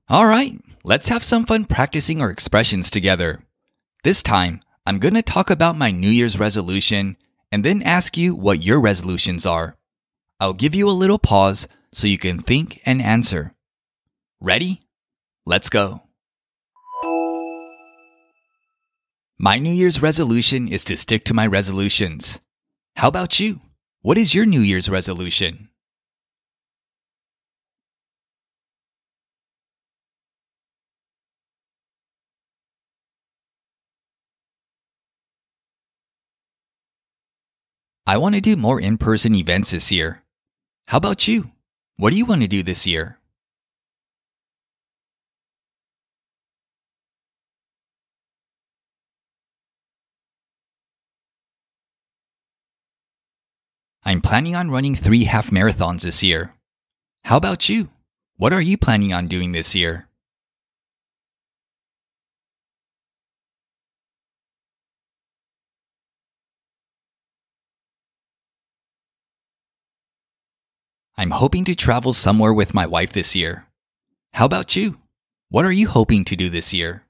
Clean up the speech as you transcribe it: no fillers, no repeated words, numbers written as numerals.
All right, let's have some fun practicing our expressions together. This time, I'm going to talk about my New Year's resolution and then ask you what your resolutions are. I'll give you a little pause so you can think and answer. Ready? Let's go. My New Year's resolution is to stick to my resolutions. How about you? What is your New Year's resolution? I want to do more in-person events this year. How about you? What do you want to do this year? I'm planning on running 3 half marathons this year. How about you? What are you planning on doing this year? I'm hoping to travel somewhere with my wife this year. How about you? What are you hoping to do this year?